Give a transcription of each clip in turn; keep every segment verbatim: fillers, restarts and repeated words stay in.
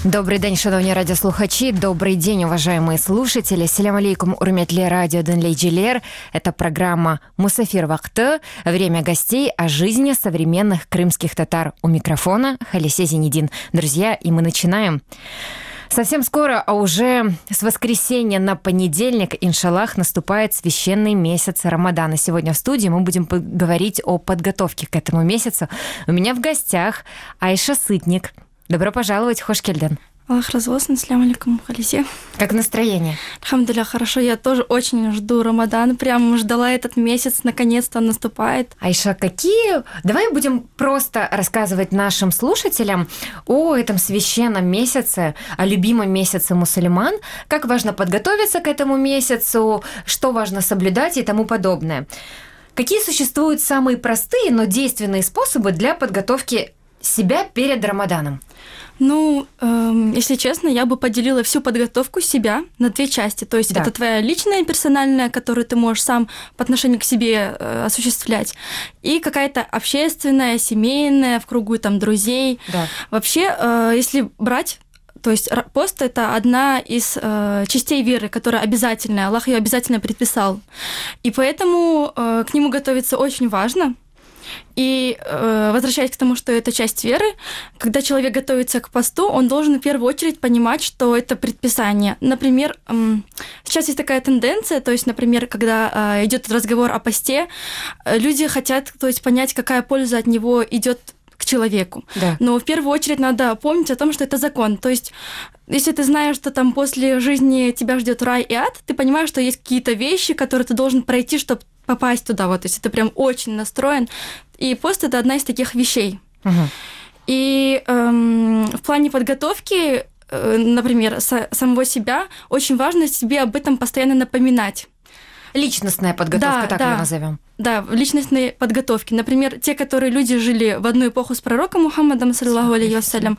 Добрий день, шановні радиослухачи, добрый день, уважаемые слушатели. Селям алейкум, урметли радио Денлейджилер. Это программа «Мусафир Вакты», время гостей о жизни современных крымских татар. У микрофона Халисе Зенедин. Друзья, и мы начинаем. Совсем скоро, а уже с воскресенья на понедельник, иншаллах, наступает священный месяц Рамадана. Сегодня в студии мы будем говорить о подготовке к этому месяцу. У меня в гостях Айша Сытник. Добро пожаловать, Хошкельден. Аллах развосан, ассаляму алейкум, Халисе. Как настроение? Алхамдулилля, хорошо. Я тоже очень жду Рамадан. Прям ждала этот месяц, наконец-то он наступает. Айша, какие... Давай будем просто рассказывать нашим слушателям о этом священном месяце, о любимом месяце мусульман, как важно подготовиться к этому месяцу, что важно соблюдать и тому подобное. Какие существуют самые простые, но действенные способы для подготовки себя перед Рамаданом? Ну, эм, если честно, я бы поделила всю подготовку себя на две части. То есть да. Это твоя личная, персональная, которую ты можешь сам по отношению к себе э, осуществлять, и какая-то общественная, семейная, в кругу там друзей. Да. Вообще, э, если брать... То есть пост – это одна из э, частей веры, которая обязательная. Аллах ее обязательно предписал. И поэтому э, к нему готовиться очень важно. И э, возвращаясь к тому, что это часть веры, когда человек готовится к посту, он должен в первую очередь понимать, что это предписание. Например, э, сейчас есть такая тенденция, то есть, например, когда э, идет разговор о посте, э, люди хотят, то есть, понять, какая польза от него идет к человеку. Да. Но в первую очередь надо помнить о том, что это закон. То есть, если ты знаешь, что там после жизни тебя ждет рай и ад, ты понимаешь, что есть какие-то вещи, которые ты должен пройти, чтобы попасть туда. Вот, то есть ты прям очень настроен. И пост – это одна из таких вещей. Угу. И эм, в плане подготовки, э, например, со, самого себя, очень важно себе об этом постоянно напоминать. Личностная подготовка, да, так да. ее назовем. Да, в личностной подготовке. Например, те, которые люди жили в одну эпоху с пророком Мухаммадом, саллаллаху алейхи вассалям,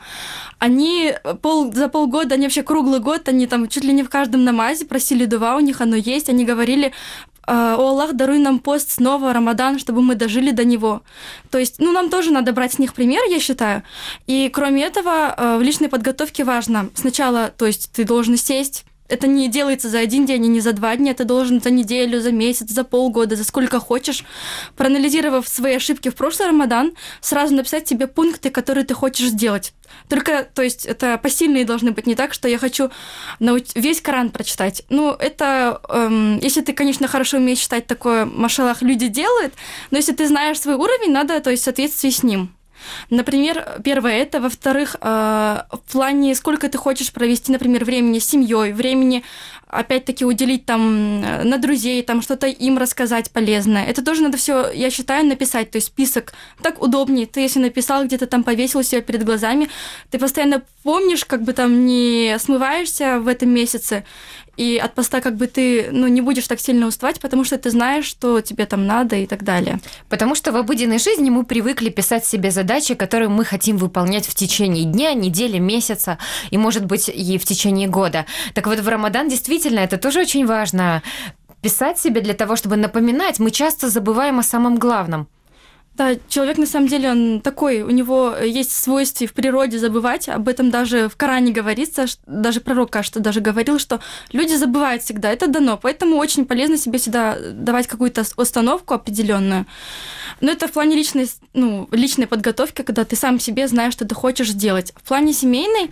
они пол, за полгода, они вообще круглый год, они там чуть ли не в каждом намазе просили дуа, у них оно есть, они говорили: «О Аллах, даруй нам пост снова, Рамадан, чтобы мы дожили до него». То есть, ну, нам тоже надо брать с них пример, я считаю. И кроме этого, в личной подготовке важно сначала, то есть ты должен сесть. Это не делается за один день и не за два дня, это должен за неделю, за месяц, за полгода, за сколько хочешь. Проанализировав свои ошибки в прошлый Рамадан, сразу написать себе пункты, которые ты хочешь сделать. Только, то есть, это посильные должны быть, не так, что я хочу науч- весь Коран прочитать. Ну, это, эм, если ты, конечно, хорошо умеешь читать, такое, машаллах, люди делают, но если ты знаешь свой уровень, надо, то есть, в соответствии с ним. Например, первое это. Во-вторых, в плане, сколько ты хочешь провести, например, времени с семьей, времени, опять-таки, уделить там на друзей, там что-то им рассказать полезное. Это тоже надо все, я считаю, написать. То есть список так удобнее. Ты, если написал, где-то там повесил себя перед глазами, ты постоянно помнишь, как бы там не смываешься в этом месяце, и от поста как бы ты, ну, не будешь так сильно уставать, потому что ты знаешь, что тебе там надо и так далее. Потому что в обыденной жизни мы привыкли писать себе задачи, которые мы хотим выполнять в течение дня, недели, месяца и, может быть, и в течение года. Так вот, в Рамадан действительно это тоже очень важно писать себе для того, чтобы напоминать. Мы часто забываем о самом главном. Да, человек, на самом деле, он такой, у него есть свойство в природе забывать, об этом даже в Коране говорится, даже пророк, кажется, даже говорил, что люди забывают всегда, это дано, поэтому очень полезно себе всегда давать какую-то установку определенную. Но это в плане личной, ну, личной подготовки, когда ты сам себе знаешь, что ты хочешь сделать. В плане семейной,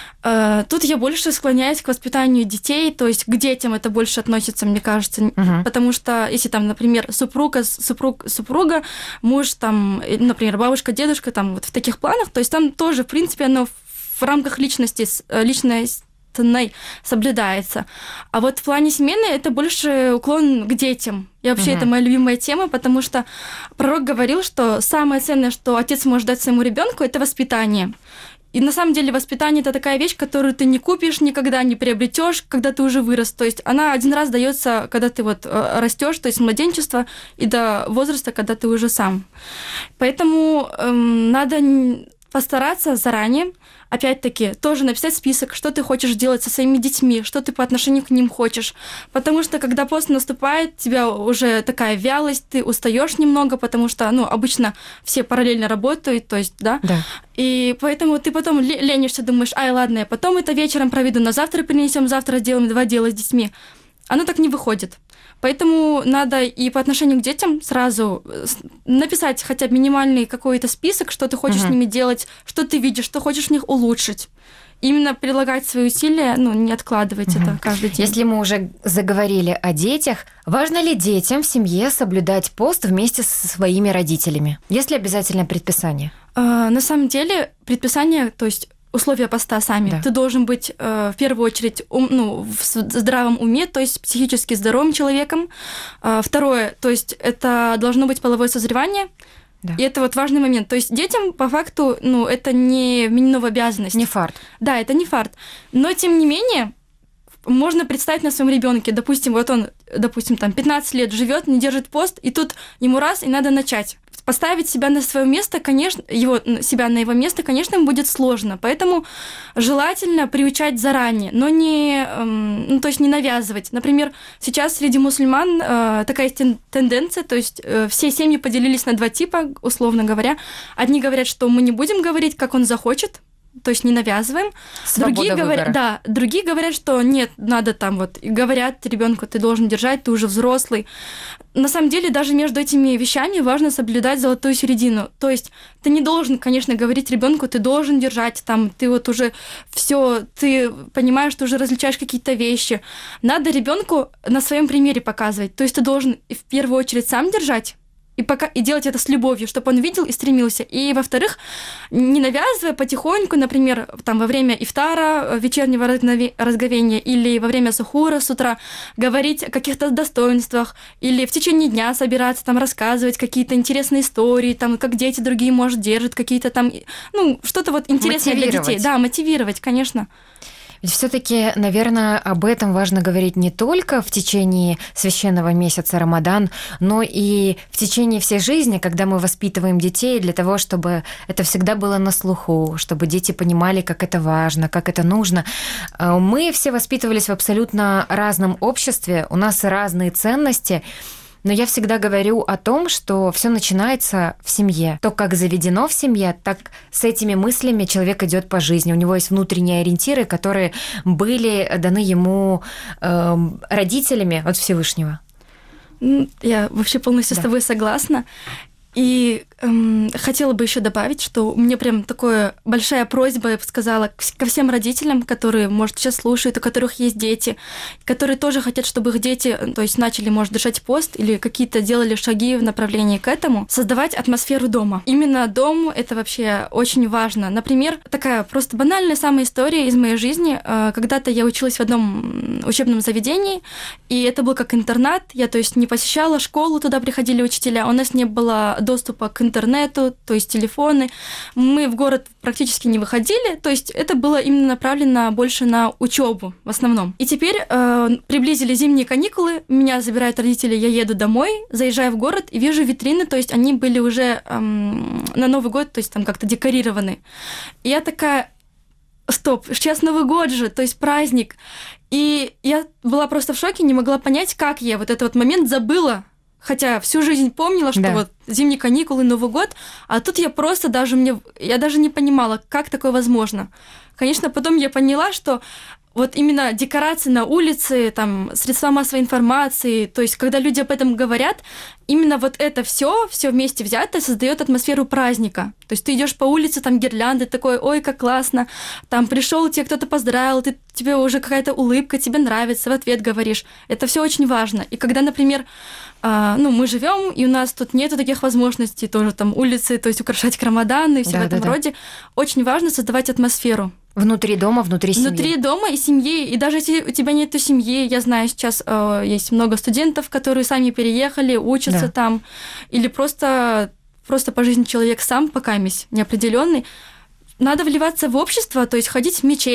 тут я больше склоняюсь к воспитанию детей, то есть к детям это больше относится, мне кажется, uh-huh. потому что если там, например, супруга, супруг, супруга, муж, там, например, бабушка, дедушка, там вот в таких планах, то есть там тоже, в принципе, оно в рамках личности, личности соблюдается. А вот в плане семейной это больше уклон к детям. И вообще uh-huh. это моя любимая тема, потому что пророк говорил, что самое ценное, что отец может дать своему ребенку, это воспитание. И на самом деле воспитание – это такая вещь, которую ты не купишь никогда, не приобретешь, когда ты уже вырос. То есть она один раз дается, когда ты вот растешь, то есть с младенчества и до возраста, когда ты уже сам. Поэтому эм, надо постараться заранее, опять-таки, тоже написать список, что ты хочешь делать со своими детьми, что ты по отношению к ним хочешь. Потому что, когда пост наступает, у тебя уже такая вялость, ты устаешь немного, потому что, ну, обычно все параллельно работают, то есть, да, да. И поэтому ты потом ленишься, думаешь, ай, ладно, я потом это вечером проведу, на завтра принесем, завтра сделаем два дела с детьми. Оно так не выходит. Поэтому надо и по отношению к детям сразу написать хотя бы минимальный какой-то список, что ты хочешь uh-huh. с ними делать, что ты видишь, что хочешь в них улучшить. Именно прилагать свои усилия, ну, не откладывать uh-huh. это каждый день. Если мы уже заговорили о детях, важно ли детям в семье соблюдать пост вместе со своими родителями? Есть ли обязательное предписание? Uh, на самом деле предписание, то есть условия поста сами. Да. Ты должен быть э, в первую очередь ум, ну, в здравом уме, то есть психически здоровым человеком. Э, второе, то есть это должно быть половое созревание. Да. И это вот важный момент. То есть детям по факту, ну, это не вменено в обязанность. Не фарт. Да, это не фарт. Но тем не менее можно представить на своем ребенке, допустим, вот он, допустим, там пятнадцать лет живет, не держит пост, и тут ему раз и надо начать. Поставить себя на свое место, конечно, его, себя на его место, конечно, им будет сложно. Поэтому желательно приучать заранее, но не, эм, ну, то есть не навязывать. Например, сейчас среди мусульман э, такая есть тенденция, то есть э, все семьи поделились на два типа, условно говоря. Одни говорят, что мы не будем говорить, как он захочет, то есть не навязываем. Другие говорят, да, другие говорят, что нет, надо там вот, и говорят ребенку, ты должен держать, ты уже взрослый. На самом деле, даже между этими вещами важно соблюдать золотую середину. То есть ты не должен, конечно, говорить ребенку, ты должен держать, там, ты вот уже все, ты понимаешь, что уже различаешь какие-то вещи. Надо ребенку на своем примере показывать. То есть ты должен в первую очередь сам держать, И, пока, и делать это с любовью, чтобы он видел и стремился. И, во-вторых, не навязывая потихоньку, например, там, во время ифтара, вечернего разговения, или во время сахура с утра, говорить о каких-то достоинствах, или в течение дня собираться, там, рассказывать какие-то интересные истории, там, как дети другие, может, держат какие-то там, ну, что-то вот интересное для детей. Да, мотивировать, конечно. Ведь все-таки, наверное, об этом важно говорить не только в течение священного месяца Рамадан, но и в течение всей жизни, когда мы воспитываем детей, для того, чтобы это всегда было на слуху, чтобы дети понимали, как это важно, как это нужно. Мы все воспитывались в абсолютно разном обществе, у нас разные ценности. Но я всегда говорю о том, что все начинается в семье. То, как заведено в семье, так с этими мыслями человек идет по жизни. У него есть внутренние ориентиры, которые были даны ему э, родителями от Всевышнего. Я вообще полностью да. с тобой согласна. И эм, хотела бы еще добавить, что у меня прям такая большая просьба, я бы сказала, ко всем родителям, которые, может, сейчас слушают, у которых есть дети, которые тоже хотят, чтобы их дети, то есть начали, может, держать пост или какие-то делали шаги в направлении к этому, создавать атмосферу дома. Именно дом — это вообще очень важно. Например, такая просто банальная самая история из моей жизни. Когда-то я училась в одном учебном заведении, и это был как интернат. Я, то есть, не посещала школу, туда приходили учителя, у нас не было доступа к интернету, то есть телефоны. Мы в город практически не выходили, то есть это было именно направлено больше на учебу в основном. И теперь э, приблизили зимние каникулы, меня забирают родители, я еду домой, заезжаю в город и вижу витрины, то есть они были уже э, на Новый год, то есть там как-то декорированы. И я такая: стоп, сейчас Новый год же, то есть праздник. И я была просто в шоке, не могла понять, как я вот этот вот момент забыла. Хотя всю жизнь помнила, что да. вот зимние каникулы, Новый год, а тут я просто даже мне, я даже не понимала, как такое возможно. Конечно, потом я поняла, что вот именно декорации на улице, там, средства массовой информации, то есть когда люди об этом говорят, именно вот это все, все вместе взятое создает атмосферу праздника. То есть ты идешь по улице, там гирлянды, такой: ой, как классно, там пришел, тебе кто-то поздравил, ты, тебе уже какая-то улыбка, тебе нравится, в ответ говоришь. Это все очень важно. И когда, например, а, ну, мы живем, и у нас тут нету таких возможностей, тоже там улицы, то есть украшать к Рамадану и все да, в этом да, роде, да. очень важно создавать атмосферу. Внутри дома, внутри семьи. Внутри дома и семьи. И даже если у тебя нет семьи, я знаю, сейчас э, есть много студентов, которые сами переехали, учатся да. там, или просто, просто по жизни человек сам, покамись, неопределенный. Надо вливаться в общество, то есть ходить в мечеть,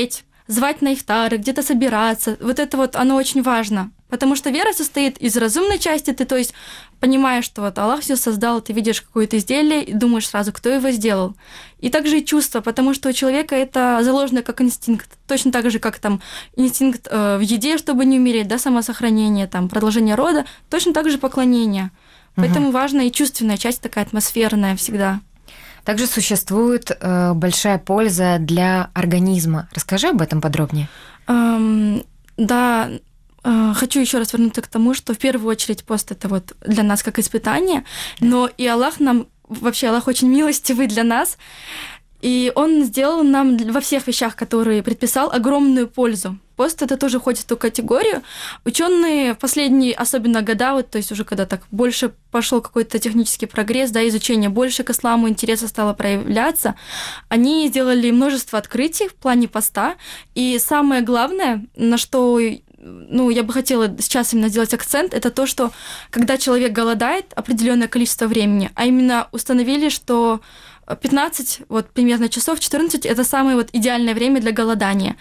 звать на ифтары, где-то собираться. Вот это вот, оно очень важно. Потому что вера состоит из разумной части, ты, то есть, понимаешь, что вот Аллах все создал, ты видишь какое-то изделие и думаешь сразу, кто его сделал. И также и чувство, потому что у человека это заложено как инстинкт. Точно так же, как там инстинкт э, в еде, чтобы не умереть, да, самосохранение, там, продолжение рода, точно так же поклонение. Угу. Поэтому важна и чувственная часть, такая атмосферная всегда. Также существует э, большая польза для организма. Расскажи об этом подробнее. Эм, да, э, хочу еще раз вернуться к тому, что в первую очередь пост это вот для нас как испытание, но и Аллах нам, вообще Аллах очень милостивый для нас, и Он сделал нам во всех вещах, которые предписал, огромную пользу. Пост это тоже входит в ту категорию. Ученые в последние, особенно года, вот, то есть уже когда так больше пошел какой-то технический прогресс, да, изучение, больше к исламу интереса стало проявляться, они сделали множество открытий в плане поста. И самое главное, на что ну, я бы хотела сейчас именно сделать акцент, это то, что когда человек голодает определенное количество времени, а именно установили, что пятнадцать, вот примерно часов, четырнадцать, это самое вот идеальное время для голодания.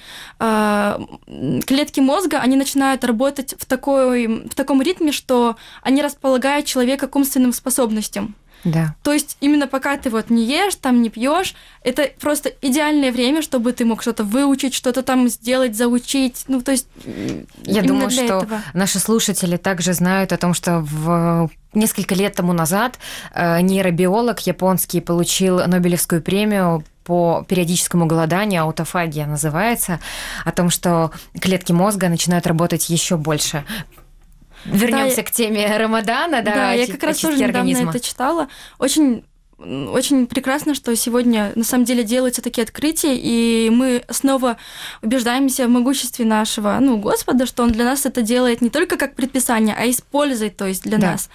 Клетки мозга, они начинают работать в, такой, в таком ритме, что они располагают человека к умственным способностям. Да. То есть именно пока ты вот не ешь, там не пьешь, это просто идеальное время, чтобы ты мог что-то выучить, что-то там сделать, заучить. Ну, то есть я думаю, что этого. Наши слушатели также знают о том, что в несколько лет тому назад нейробиолог японский получил Нобелевскую премию по периодическому голоданию, аутофагия называется, о том, что клетки мозга начинают работать еще больше. Вернемся да, к теме Рамадана, да, да, я как раз тоже недавно организма. Это читала. Очень, очень прекрасно, что сегодня на самом деле делаются такие открытия, и мы снова убеждаемся в могуществе нашего, ну, Господа, что Он для нас это делает не только как предписание, а использует, то есть для да. нас.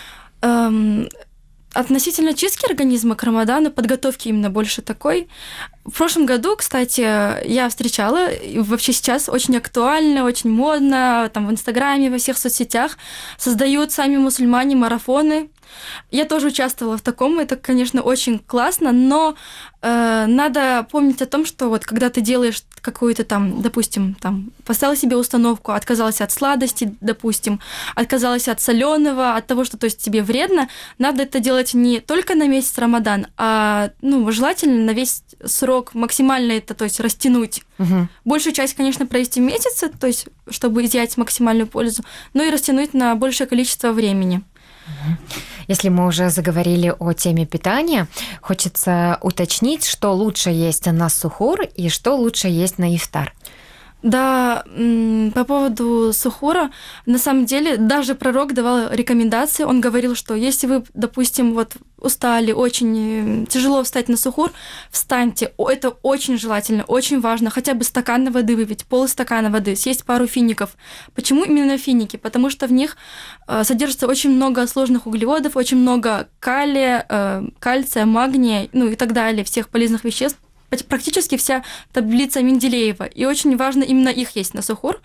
Эм, Относительно чистки организма к Рамадану, подготовки именно больше такой. В прошлом году, кстати, я встречала, и вообще сейчас очень актуально, очень модно, там в Инстаграме, во всех соцсетях создают сами мусульмане марафоны. Я тоже участвовала в таком, это, конечно, очень классно, но э, надо помнить о том, что вот когда ты делаешь какую-то там, допустим, там, поставила себе установку, отказалась от сладости, допустим, отказалась от соленого, от того, что, то есть, тебе вредно, надо это делать не только на месяц Рамадан, а, ну, желательно на весь срок максимально это, то есть, растянуть. Угу. Большую часть, конечно, провести в месяце, то есть, чтобы изъять максимальную пользу, но и растянуть на большее количество времени. Если мы уже заговорили о теме питания, хочется уточнить, что лучше есть на сухур и что лучше есть на ифтар. Да, по поводу сухура, на самом деле, даже пророк давал рекомендации, он говорил, что если вы, допустим, вот устали, очень тяжело встать на сухур, встаньте, это очень желательно, очень важно, хотя бы стакан воды выпить, полстакана воды, съесть пару фиников. Почему именно финики? Потому что в них содержится очень много сложных углеводов, очень много калия, кальция, магния, ну и так далее, всех полезных веществ, практически вся таблица Менделеева, и очень важно именно их есть на сухур.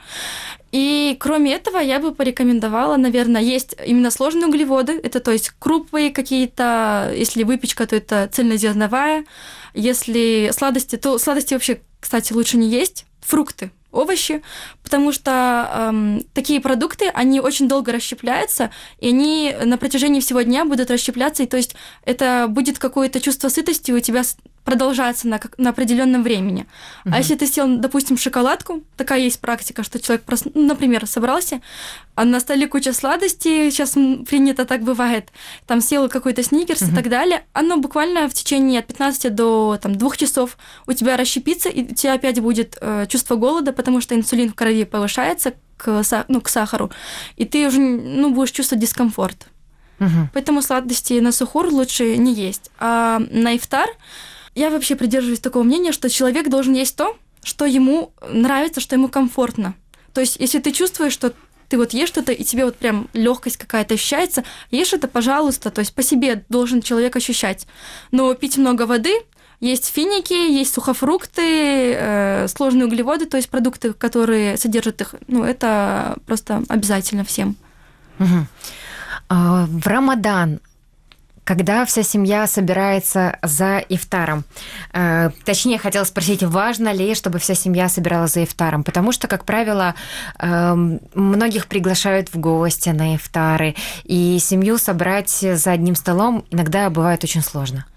И кроме этого я бы порекомендовала, наверное, есть именно сложные углеводы, это то есть крупы какие-то, если выпечка, то это цельнозерновая, если сладости, то сладости вообще, кстати, лучше не есть, фрукты, овощи, потому что эм, такие продукты, они очень долго расщепляются, и они на протяжении всего дня будут расщепляться, и то есть это будет какое-то чувство сытости у тебя продолжаться на, на определенном времени. Uh-huh. А если ты съел, допустим, шоколадку, такая есть практика, что человек просто, ну, например, собрался, а на столе куча сладостей, сейчас принято так бывает, там съел какой-то сникерс uh-huh. и так далее, оно буквально в течение от пятнадцати до там, двух часов у тебя расщепится, и у тебя опять будет э, чувство голода, потому что инсулин в крови повышается к, ну, к сахару, и ты уже ну, будешь чувствовать дискомфорт. Uh-huh. Поэтому сладости на сухур лучше не есть. А на ифтар я вообще придерживаюсь такого мнения, что человек должен есть то, что ему нравится, что ему комфортно. То есть, если ты чувствуешь, что ты вот ешь что-то, и тебе вот прям легкость какая-то ощущается, ешь это, пожалуйста, то есть по себе должен человек ощущать. Но пить много воды, есть финики, есть сухофрукты, э, сложные углеводы, то есть продукты, которые содержат их, ну, это просто обязательно всем. Угу. А, в Рамадан Когда вся семья собирается за ифтаром, э, точнее, хотела спросить, важно ли, чтобы вся семья собиралась за ифтаром? Потому что, как правило, э, многих приглашают в гости на ифтары, и семью собрать за одним столом иногда бывает очень сложно.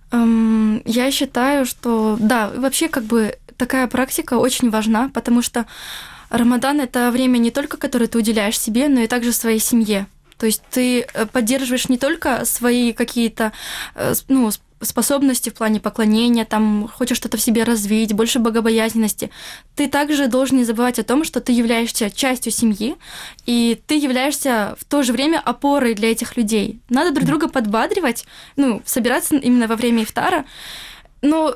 Эм, я считаю, что да, вообще как бы такая практика очень важна, потому что Рамадан — это время не только, которое ты уделяешь себе, но и также своей семье. То есть ты поддерживаешь не только свои какие-то, ну, способности в плане поклонения, там, хочешь что-то в себе развить, больше богобоязненности. Ты также должен не забывать о том, что ты являешься частью семьи, и ты являешься в то же время опорой для этих людей. Надо друг друга подбадривать, ну, собираться именно во время ифтара. Но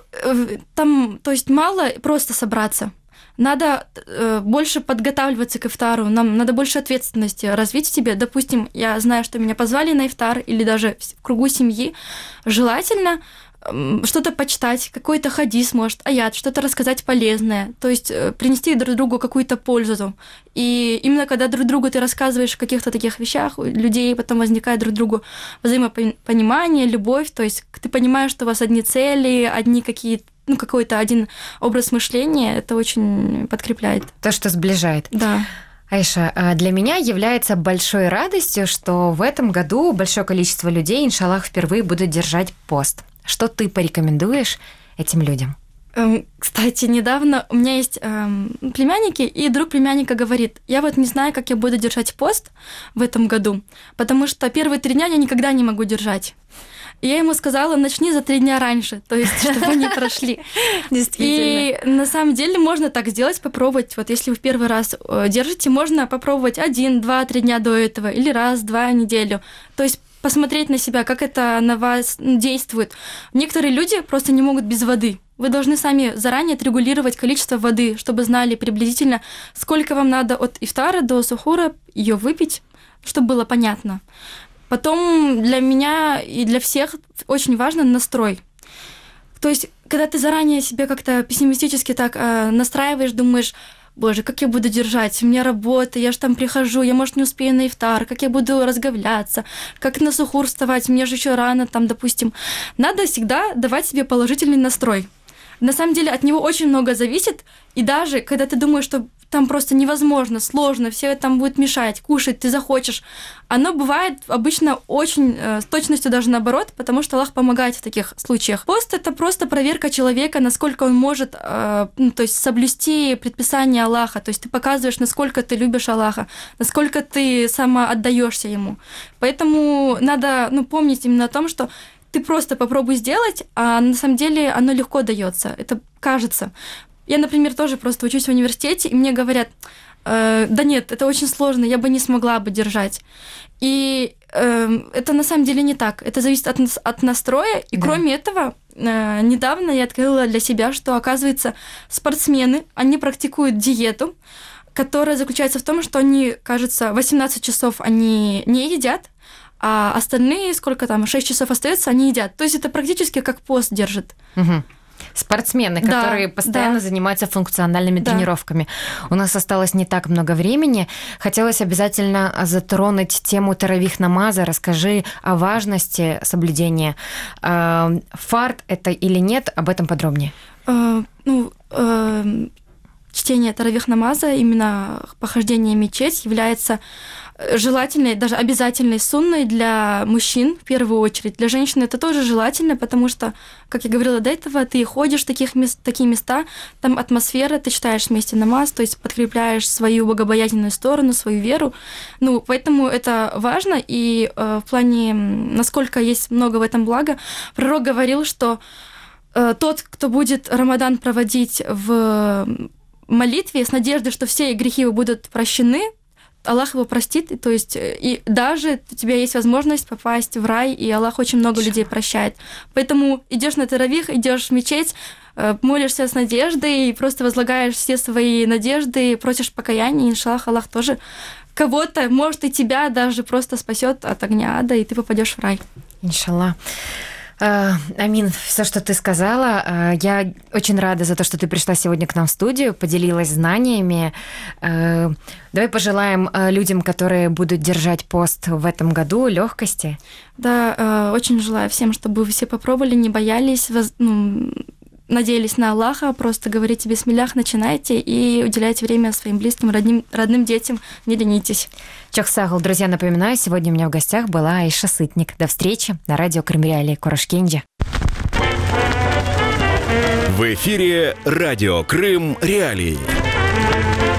там, то есть мало просто собраться. Надо э, больше подготавливаться к ифтару, нам надо больше ответственности развить в себе. Допустим, я знаю, что меня позвали на ифтар или даже в кругу семьи. Желательно э, что-то почитать, какой-то хадис, может, аят, что-то рассказать полезное, то есть э, принести друг другу какую-то пользу. И именно когда друг другу ты рассказываешь о каких-то таких вещах, у людей потом возникает друг другу взаимопонимание, любовь, то есть ты понимаешь, что у вас одни цели, одни какие-то, ну, какой-то один образ мышления, это очень подкрепляет. То, что сближает. Да. Айша, для меня является большой радостью, что в этом году большое количество людей, иншаллах, впервые будут держать пост. Что ты порекомендуешь этим людям? Кстати, недавно у меня есть эм, племянники, и друг племянника говорит: я вот не знаю, как я буду держать пост в этом году, потому что первые три дня я никогда не могу держать. И я ему сказала: начни за три дня раньше, то есть чтобы они прошли. Действительно. И на самом деле можно так сделать, попробовать. Вот если вы в первый раз держите, можно попробовать один, два, три дня до этого, или раз, два, неделю. То есть посмотреть на себя, как это на вас действует. Некоторые люди просто не могут без воды. Вы должны сами заранее отрегулировать количество воды, чтобы знали приблизительно, сколько вам надо от ифтара до сухура ее выпить, чтобы было понятно. Потом для меня и для всех очень важно настрой. То есть, когда ты заранее себе как-то пессимистически так э, настраиваешь, думаешь: боже, как я буду держать, у меня работа, я же там прихожу, я, может, не успею на ифтар, как я буду разговляться, как на сухур вставать, мне же еще рано, там, допустим. Надо всегда давать себе положительный настрой. На самом деле от него очень много зависит, и даже когда ты думаешь, что там просто невозможно, сложно, все там будет мешать, кушать, ты захочешь, оно бывает обычно очень э, с точностью даже наоборот, потому что Аллах помогает в таких случаях. Пост — это просто проверка человека, насколько он может э, ну, то есть соблюсти предписание Аллаха, то есть ты показываешь, насколько ты любишь Аллаха, насколько ты самоотдаешься ему. Поэтому надо, ну, помнить именно о том, что ты просто попробуй сделать, а на самом деле оно легко дается. Это кажется. Я, например, тоже просто учусь в университете, и мне говорят: э, да нет, это очень сложно, я бы не смогла бы держать. И э, это на самом деле не так. Это зависит от, от настроя. И да. Кроме этого, э, недавно я открыла для себя, что, оказывается, спортсмены, они практикуют диету, которая заключается в том, что они, кажется, восемнадцать часов они не едят, а остальные, сколько там, шесть часов остается, они едят. То есть это практически как пост держит. Угу. Спортсмены, да, которые постоянно да. занимаются функциональными да. тренировками. У нас осталось не так много времени. Хотелось обязательно затронуть тему таравих намаза. Расскажи о важности соблюдения. Фард это или нет? Об этом подробнее. Uh, ну, uh, чтение таравих намаза, именно похождение в мечеть, является желательной, даже обязательной сунной для мужчин в первую очередь. Для женщин это тоже желательно, потому что, как я говорила до этого, ты ходишь в таких мест, такие места, там атмосфера, ты читаешь вместе намаз, то есть подкрепляешь свою богобоязненную сторону, свою веру. Ну, поэтому это важно, и э, в плане, насколько есть много в этом блага, пророк говорил, что э, тот, кто будет Рамадан проводить в молитве с надеждой, что все грехи его будут прощены, Аллах его простит, и, то есть и даже у тебя есть возможность попасть в рай, и Аллах очень много людей прощает. Поэтому идешь на таравих, идешь в мечеть, молишься с надеждой, и просто возлагаешь все свои надежды, просишь покаяния, и, иншаллах, Аллах тоже кого-то, может, и тебя даже просто спасет от огня ада, и ты попадешь в рай. Иншаллах. Амин, все, что ты сказала. Я очень рада за то, что ты пришла сегодня к нам в студию, поделилась знаниями. Давай пожелаем людям, которые будут держать пост в этом году, легкости. Да, очень желаю всем, чтобы вы все попробовали, не боялись, воз... ну, надеялись на Аллаха, просто говорите бисмиллях, начинайте и уделяйте время своим близким, родным, родным детям, не ленитесь. Чохсагл, друзья, напоминаю, сегодня у меня в гостях была Айша Сытник. До встречи на радио Крым Реалии Корошкенджи. В эфире радио Крым Реалии.